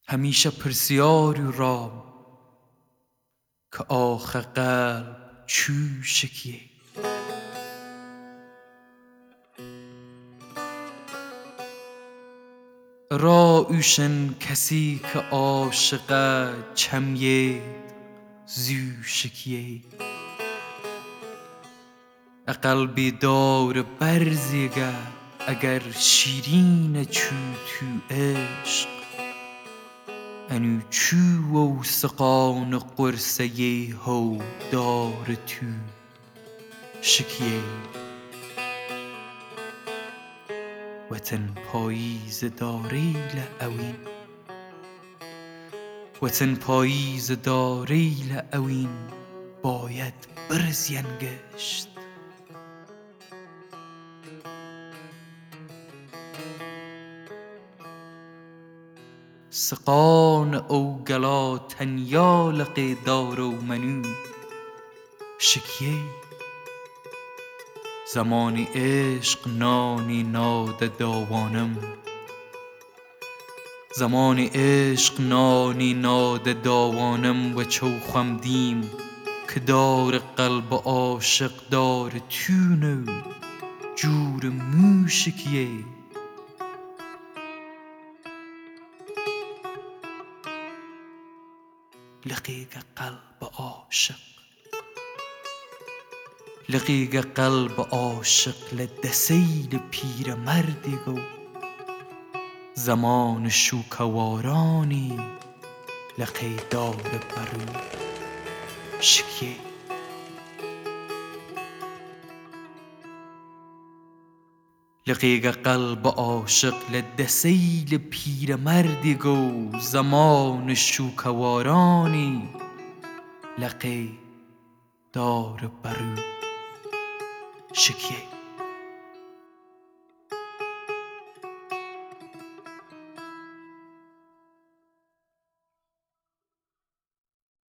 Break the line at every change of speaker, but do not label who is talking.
همیشه پرسیاری را که آخه قلب چو شکیه. را اوشن کسی که عاشق چمیید زو شکیه. قلبی دار برزیگه اگر شیرین چو تو عشق، انو چو و سقان قرصه هو دار تو شکیه. وطن پاییز داریل اوین، وطن پاییز داریل اوین باید برزین گشت. سقان او گلا تنیا لقی دار و منو شکیه. زمانی عشق نانی ناده داوانم، زمانی عشق نانی ناده داوانم و چوخم دیم که دار قلب عاشق دار تو نو جور مو شکیه. لقیگ قلب عاشق، لقیگ قلب عاشق لدسیل پیر مردی گو زمان شوکوارانی لقی دار برو شکیه. لقیگ قلب عاشق لدسیل پیر مردی گو زمان شوکوارانی لقی دار برو شکیه.